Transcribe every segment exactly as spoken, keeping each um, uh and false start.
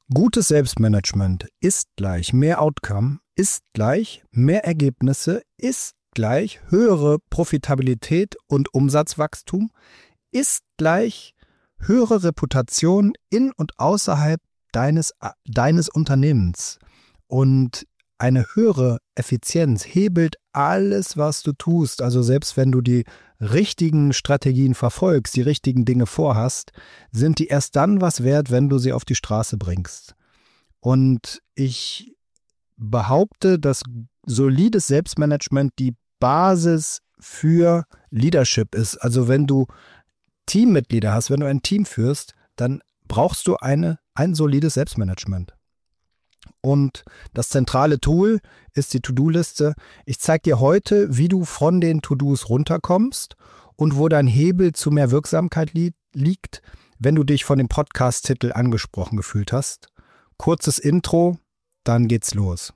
Gutes Selbstmanagement ist gleich mehr Outcome, ist gleich mehr Ergebnisse, ist gleich höhere Profitabilität und Umsatzwachstum, ist gleich höhere Reputation in und außerhalb deines, deines Unternehmens. Und eine höhere Effizienz hebelt alles, was du tust. Also selbst wenn du die richtigen Strategien verfolgst, die richtigen Dinge vorhast, sind die erst dann was wert, wenn du sie auf die Straße bringst. Und ich behaupte, dass solides Selbstmanagement die Basis für Leadership ist. Also wenn du Teammitglieder hast, wenn du ein Team führst, dann brauchst du eine, ein solides Selbstmanagement. Und das zentrale Tool ist die To-Do-Liste. Ich zeige dir heute, wie du von den To-Dos runterkommst und wo dein Hebel zu mehr Wirksamkeit li- liegt, wenn du dich von dem Podcast-Titel angesprochen gefühlt hast. Kurzes Intro, dann geht's los.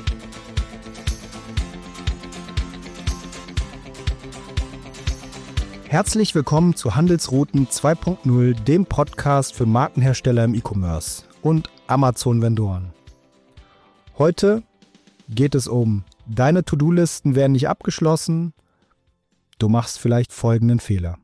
Herzlich willkommen zu Handelsrouten zwei Punkt null, dem Podcast für Markenhersteller im E-Commerce und Amazon-Vendoren. Heute geht es um, deine To-Do-Listen werden nicht abgeschlossen, du machst vielleicht folgenden Fehler.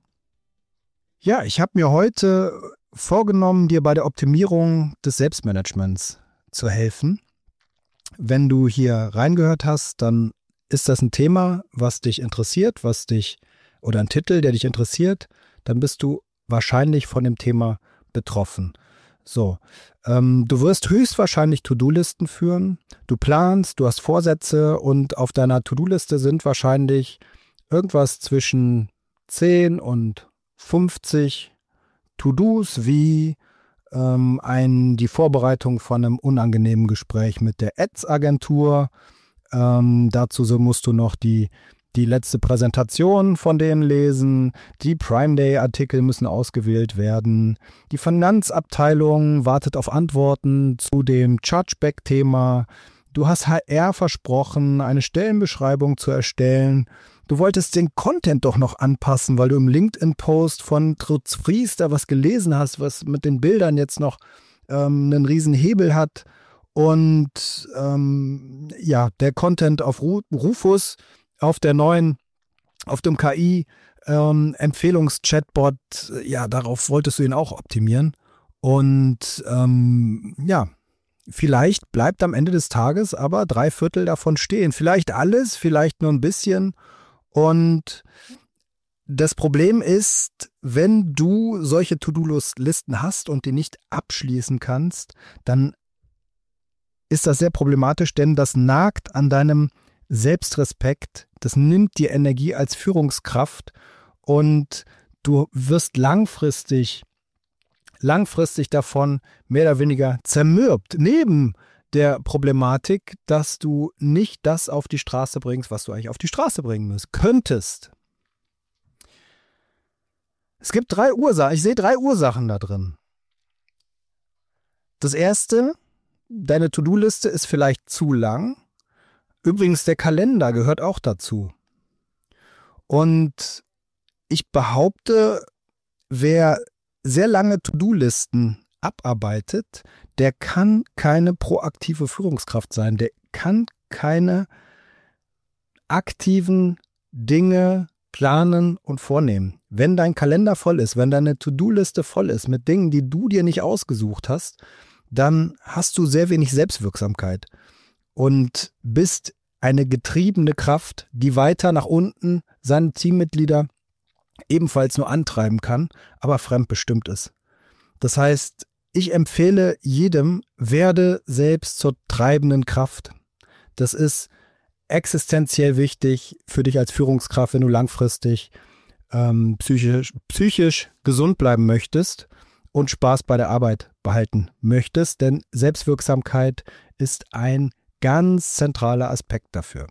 Ja, ich habe mir heute vorgenommen, dir bei der Optimierung des Selbstmanagements zu helfen. Wenn du hier reingehört hast, dann ist das ein Thema, was dich interessiert, was dich oder ein Titel, der dich interessiert, dann bist du wahrscheinlich von dem Thema betroffen. So, ähm, du wirst höchstwahrscheinlich To-Do-Listen führen, du planst, du hast Vorsätze und auf deiner To-Do-Liste sind wahrscheinlich irgendwas zwischen zehn und fünfzig To-Dos wie ähm, ein, die Vorbereitung von einem unangenehmen Gespräch mit der Ads-Agentur. Ähm, dazu so musst du noch die Die letzte Präsentation von denen lesen, die Prime Day-Artikel müssen ausgewählt werden, die Finanzabteilung wartet auf Antworten zu dem Chargeback-Thema, du hast H R versprochen, eine Stellenbeschreibung zu erstellen, du wolltest den Content doch noch anpassen, weil du im LinkedIn-Post von Trutz Fries da was gelesen hast, was mit den Bildern jetzt noch ähm, einen riesen Hebel hat und ähm, ja, der Content auf Ru- Rufus auf der neuen, auf dem K I-Empfehlungs-Chatbot, ähm, ja, darauf wolltest du ihn auch optimieren. Und ähm, ja, vielleicht bleibt am Ende des Tages aber drei Viertel davon stehen. Vielleicht alles, vielleicht nur ein bisschen. Und das Problem ist, wenn du solche To-Do-Listen hast und die nicht abschließen kannst, dann ist das sehr problematisch, denn das nagt an deinem Selbstrespekt, das nimmt dir Energie als Führungskraft und du wirst langfristig, langfristig davon mehr oder weniger zermürbt, neben der Problematik, dass du nicht das auf die Straße bringst, was du eigentlich auf die Straße bringen müsst, könntest. Es gibt drei Ursachen, ich sehe drei Ursachen da drin. Das erste, deine To-Do-Liste ist vielleicht zu lang. Übrigens, der Kalender gehört auch dazu. Und ich behaupte, wer sehr lange To-Do-Listen abarbeitet, der kann keine proaktive Führungskraft sein. Der kann keine aktiven Dinge planen und vornehmen. Wenn dein Kalender voll ist, wenn deine To-Do-Liste voll ist mit Dingen, die du dir nicht ausgesucht hast, dann hast du sehr wenig Selbstwirksamkeit. Und bist eine getriebene Kraft, die weiter nach unten seine Teammitglieder ebenfalls nur antreiben kann, aber fremdbestimmt ist. Das heißt, ich empfehle jedem, werde selbst zur treibenden Kraft. Das ist existenziell wichtig für dich als Führungskraft, wenn du langfristig ähm, psychisch, psychisch gesund bleiben möchtest und Spaß bei der Arbeit behalten möchtest, denn Selbstwirksamkeit ist ein ganz zentraler Aspekt dafür.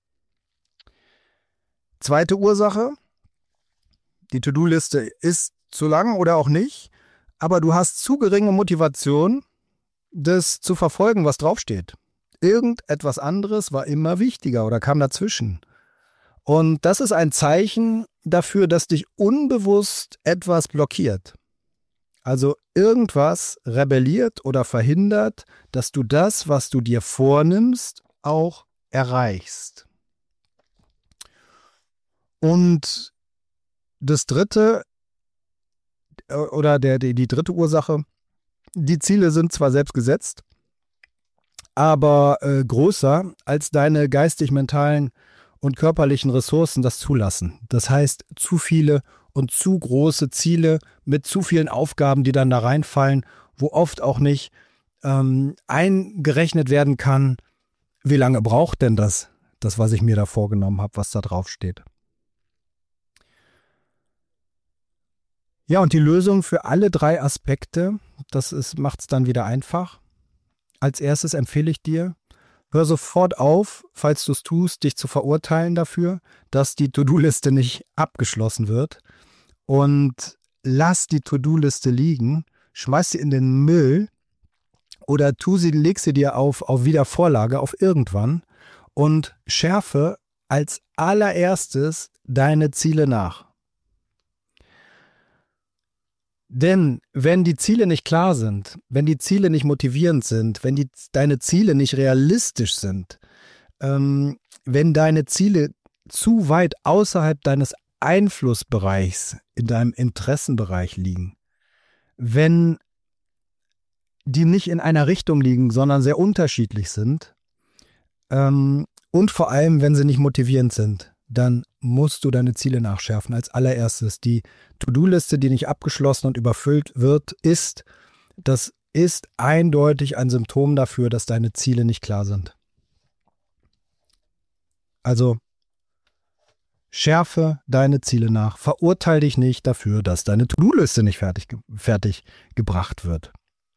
Zweite Ursache, die To-Do-Liste ist zu lang oder auch nicht, aber du hast zu geringe Motivation, das zu verfolgen, was draufsteht. Irgendetwas anderes war immer wichtiger oder kam dazwischen. Und das ist ein Zeichen dafür, dass dich unbewusst etwas blockiert. Also irgendwas rebelliert oder verhindert, dass du das, was du dir vornimmst, auch erreichst. Und das dritte oder der, die, die dritte Ursache, die Ziele sind zwar selbst gesetzt, aber äh, größer als deine geistig-mentalen und körperlichen Ressourcen das zulassen. Das heißt, zu viele und zu große Ziele mit zu vielen Aufgaben, die dann da reinfallen, wo oft auch nicht ähm, eingerechnet werden kann, wie lange braucht denn das, das, was ich mir da vorgenommen habe, was da drauf steht. Ja, und die Lösung für alle drei Aspekte, das macht es dann wieder einfach. Als erstes empfehle ich dir, hör sofort auf, falls du es tust, dich zu verurteilen dafür, dass die To-Do-Liste nicht abgeschlossen wird. Und lass die To-Do-Liste liegen, schmeiß sie in den Müll oder tu sie, leg sie dir auf, auf Wiedervorlage, auf irgendwann und schärfe als allererstes deine Ziele nach. Denn wenn die Ziele nicht klar sind, wenn die Ziele nicht motivierend sind, wenn die, deine Ziele nicht realistisch sind, ähm, wenn deine Ziele zu weit außerhalb deines Einflussbereichs, in deinem Interessenbereich liegen, wenn die nicht in einer Richtung liegen, sondern sehr unterschiedlich sind ähm, und vor allem, wenn sie nicht motivierend sind, dann musst du deine Ziele nachschärfen. Als allererstes, die To-Do-Liste, die nicht abgeschlossen und überfüllt wird, ist, das ist eindeutig ein Symptom dafür, dass deine Ziele nicht klar sind. Also schärfe deine Ziele nach. Verurteile dich nicht dafür, dass deine To-Do-Liste nicht fertig, fertig gebracht wird.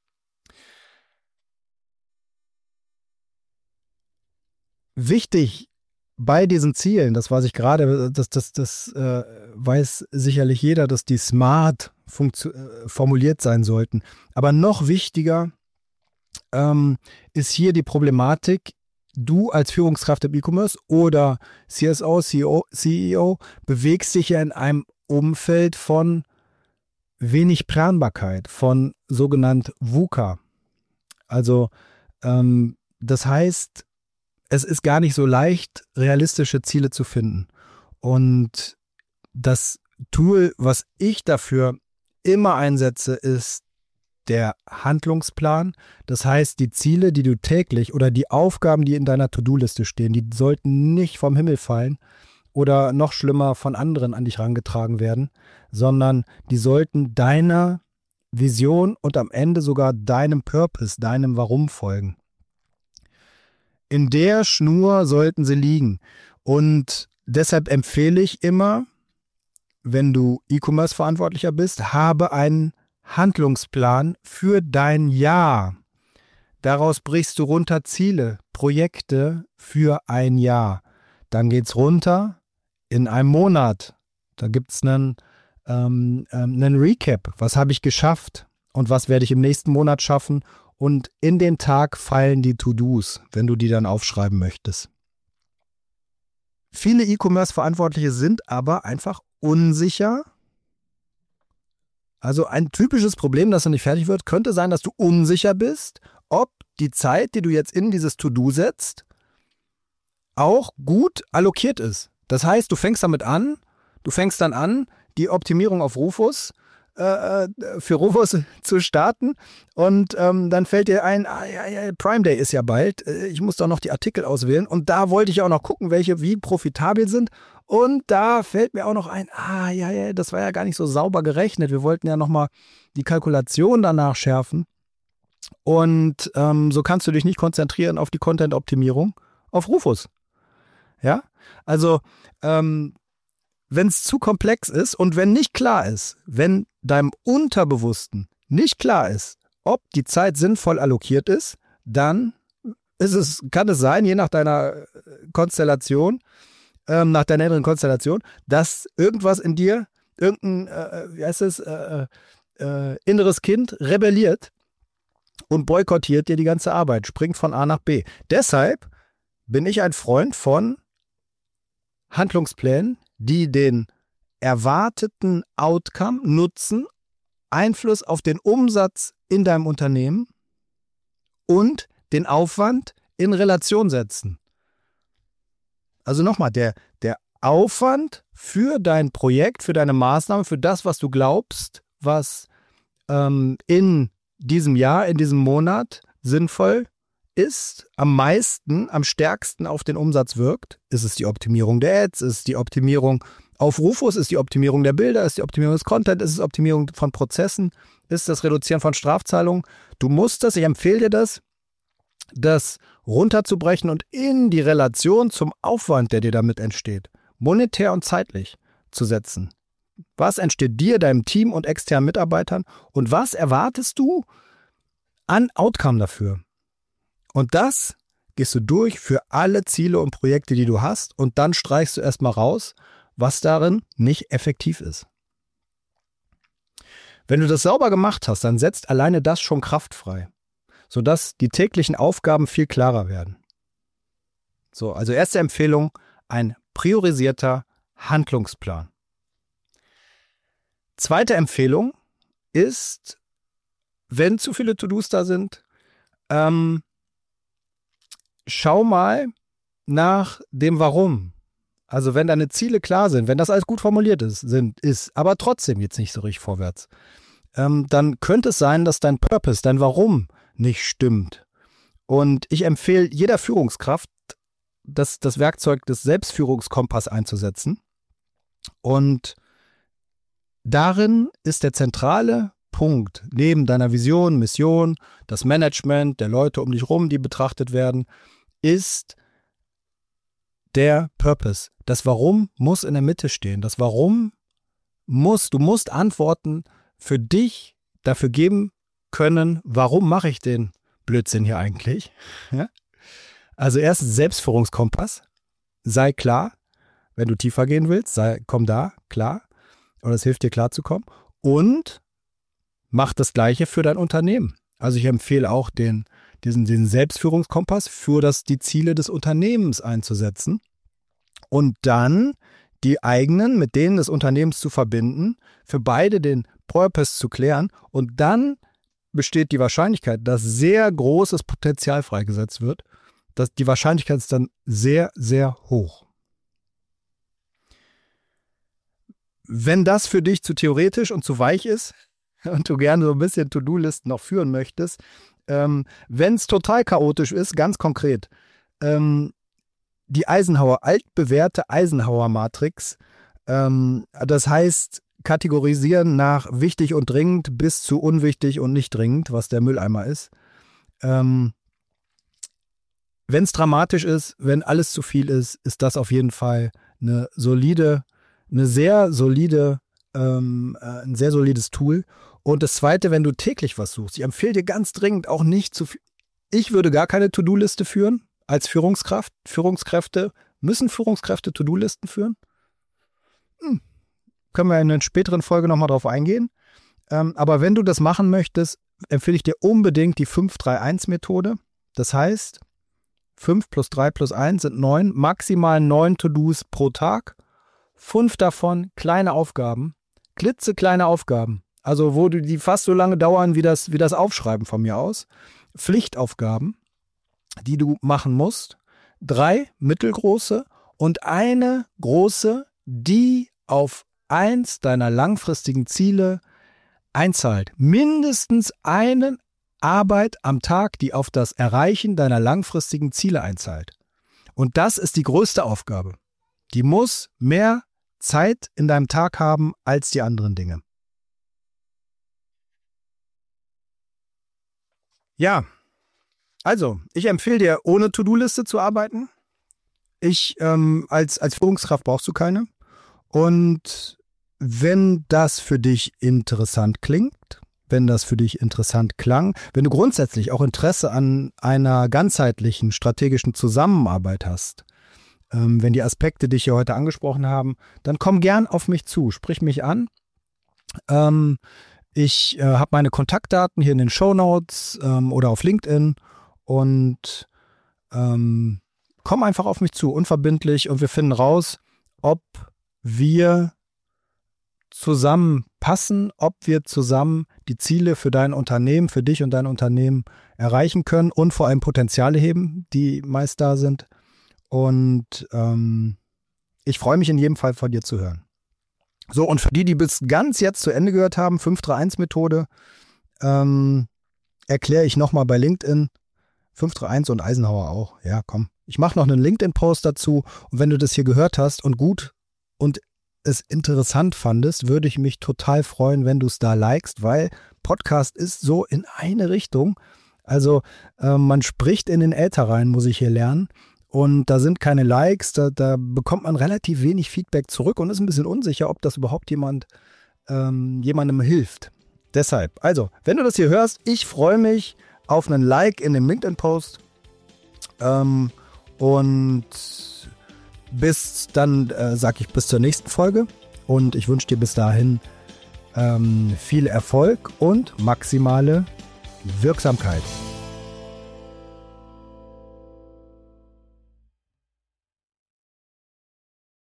Wichtig bei diesen Zielen, das weiß ich gerade, das, das, das äh, weiß sicherlich jeder, dass die smart funktio- äh, formuliert sein sollten. Aber noch wichtiger ähm, ist hier die Problematik, du als Führungskraft im E-Commerce oder C S O, C E O bewegst dich ja in einem Umfeld von wenig Planbarkeit, von sogenannt VUCA. Also ähm, das heißt, es ist gar nicht so leicht, realistische Ziele zu finden. Und das Tool, was ich dafür immer einsetze, ist der Handlungsplan. Das heißt, die Ziele, die du täglich oder die Aufgaben, die in deiner To-Do-Liste stehen, die sollten nicht vom Himmel fallen oder noch schlimmer von anderen an dich herangetragen werden, sondern die sollten deiner Vision und am Ende sogar deinem Purpose, deinem Warum folgen. In der Schnur sollten sie liegen. Und deshalb empfehle ich immer, wenn du E-Commerce-Verantwortlicher bist, habe einen Handlungsplan für dein Jahr. Daraus brichst du runter Ziele, Projekte für ein Jahr. Dann geht's runter in einem Monat. Da gibt's einen, ähm, einen Recap. Was habe ich geschafft und was werde ich im nächsten Monat schaffen? Und in den Tag fallen die To-Dos, wenn du die dann aufschreiben möchtest. Viele E-Commerce-Verantwortliche sind aber einfach unsicher. Also ein typisches Problem, das noch nicht fertig wird, könnte sein, dass du unsicher bist, ob die Zeit, die du jetzt in dieses To-Do setzt, auch gut allokiert ist. Das heißt, du fängst damit an, du fängst dann an, die Optimierung auf Rufus äh, für Rufus zu starten und ähm, dann fällt dir ein, ah, ja, ja, Prime Day ist ja bald, ich muss doch noch die Artikel auswählen und da wollte ich auch noch gucken, welche wie profitabel sind und da fällt mir auch noch ein, ah ja, ja, das war ja gar nicht so sauber gerechnet, wir wollten ja nochmal die Kalkulation danach schärfen und ähm, so kannst du dich nicht konzentrieren auf die Content-Optimierung auf Rufus. Ja, also ähm, wenn es zu komplex ist und wenn nicht klar ist, wenn deinem Unterbewussten nicht klar ist, ob die Zeit sinnvoll allokiert ist, dann ist es, kann es sein, je nach deiner Konstellation, ähm, nach deiner inneren Konstellation, dass irgendwas in dir, irgendein, äh, wie heißt es, äh, äh, inneres Kind rebelliert und boykottiert dir die ganze Arbeit, springt von A nach B. Deshalb bin ich ein Freund von Handlungsplänen, die den erwarteten Outcome nutzen Einfluss auf den Umsatz in deinem Unternehmen und den Aufwand in Relation setzen. Also nochmal, der, der Aufwand für dein Projekt, für deine Maßnahme, für das, was du glaubst, was ähm, in diesem Jahr, in diesem Monat sinnvoll ist, am meisten, am stärksten auf den Umsatz wirkt. Ist es die Optimierung der Ads, ist es die Optimierung auf Rufus, ist die Optimierung der Bilder, ist die Optimierung des Content, ist es Optimierung von Prozessen, ist das Reduzieren von Strafzahlungen. Du musst das, ich empfehle dir das, das runterzubrechen und in die Relation zum Aufwand, der dir damit entsteht, monetär und zeitlich zu setzen. Was entsteht dir, deinem Team und externen Mitarbeitern und was erwartest du an Outcome dafür? Und das gehst du durch für alle Ziele und Projekte, die du hast, und dann streichst du erstmal raus, was darin nicht effektiv ist. Wenn du das sauber gemacht hast, dann setzt alleine das schon Kraft frei, sodass die täglichen Aufgaben viel klarer werden. So, also erste Empfehlung, ein priorisierter Handlungsplan. Zweite Empfehlung ist, wenn zu viele To-Dos da sind, ähm, schau mal nach dem Warum. Also wenn deine Ziele klar sind, wenn das alles gut formuliert ist, sind, ist aber trotzdem jetzt nicht so richtig vorwärts, ähm, dann könnte es sein, dass dein Purpose, dein Warum nicht stimmt. Und ich empfehle jeder Führungskraft, das, das Werkzeug des Selbstführungskompass einzusetzen. Und darin ist der zentrale Punkt, neben deiner Vision, Mission, das Management der Leute um dich rum, die betrachtet werden, ist der Purpose. Das Warum muss in der Mitte stehen. Das Warum muss, du musst Antworten für dich dafür geben können, warum mache ich den Blödsinn hier eigentlich? Ja? Also erstens Selbstführungskompass, sei klar, wenn du tiefer gehen willst, sei, komm da, klar, oder es hilft dir klar zu kommen, und mach das Gleiche für dein Unternehmen. Also ich empfehle auch den, diesen, diesen Selbstführungskompass für das, die Ziele des Unternehmens einzusetzen und dann die eigenen mit denen des Unternehmens zu verbinden, für beide den Purpose zu klären, und dann besteht die Wahrscheinlichkeit, dass sehr großes Potenzial freigesetzt wird. Dass die Wahrscheinlichkeit ist dann sehr, sehr hoch. Wenn das für dich zu theoretisch und zu weich ist und du gerne so ein bisschen To-Do-Listen noch führen möchtest, ähm, wenn es total chaotisch ist, ganz konkret, ähm, die Eisenhower, altbewährte Eisenhower-Matrix, ähm, das heißt, kategorisieren nach wichtig und dringend bis zu unwichtig und nicht dringend, was der Mülleimer ist. Ähm, wenn es dramatisch ist, wenn alles zu viel ist, ist das auf jeden Fall eine solide, eine sehr solide, ähm, äh, ein sehr solides Tool. Und das Zweite, wenn du täglich was suchst, ich empfehle dir ganz dringend auch nicht zu viel. Ich würde gar keine To-Do-Liste führen als Führungskraft. Führungskräfte, müssen Führungskräfte To-Do-Listen führen? Hm. Können wir in einer späteren Folge nochmal drauf eingehen. Ähm, aber wenn du das machen möchtest, empfehle ich dir unbedingt die fünf drei eins Methode. Das heißt, fünf plus drei plus eins sind neun, maximal neun To-Dos pro Tag. Fünf davon kleine Aufgaben, klitzekleine Aufgaben. Also wo die fast so lange dauern wie das, wie das Aufschreiben von mir aus. Pflichtaufgaben, die du machen musst. Drei mittelgroße und eine große, die auf eins deiner langfristigen Ziele einzahlt. Mindestens eine Arbeit am Tag, die auf das Erreichen deiner langfristigen Ziele einzahlt. Und das ist die größte Aufgabe. Die muss mehr Zeit in deinem Tag haben als die anderen Dinge. Ja, also ich empfehle dir, ohne To-Do-Liste zu arbeiten. Ich ähm, als, als Führungskraft brauchst du keine. Und wenn das für dich interessant klingt, wenn das für dich interessant klang, wenn du grundsätzlich auch Interesse an einer ganzheitlichen strategischen Zusammenarbeit hast, ähm, wenn die Aspekte, die ich hier heute angesprochen habe, dann komm gern auf mich zu, sprich mich an. Ähm, ich äh, habe meine Kontaktdaten hier in den Shownotes ähm, oder auf LinkedIn und ähm, komm einfach auf mich zu, unverbindlich, und wir finden raus, ob wir zusammenpassen, ob wir zusammen die Ziele für dein Unternehmen, für dich und dein Unternehmen erreichen können und vor allem Potenziale heben, die meist da sind. Und ähm, ich freue mich in jedem Fall von dir zu hören. So, und für die, die bis ganz jetzt zu Ende gehört haben, fünf drei eins Methode, ähm, erkläre ich nochmal bei LinkedIn, fünf drei eins und Eisenhower auch. Ja, komm. Ich mache noch einen LinkedIn-Post dazu. Und wenn du das hier gehört hast und gut und es interessant fandest, würde ich mich total freuen, wenn du es da likest, weil Podcast ist so in eine Richtung. Also äh, man spricht in den Äther rein, muss ich hier lernen. Und da sind keine Likes, da, da bekommt man relativ wenig Feedback zurück und ist ein bisschen unsicher, ob das überhaupt jemand ähm, jemandem hilft. Deshalb, also, wenn du das hier hörst, ich freue mich auf einen Like in dem LinkedIn-Post. Ähm, und bis dann, äh, sag ich, bis zur nächsten Folge. Und ich wünsche dir bis dahin ähm, viel Erfolg und maximale Wirksamkeit.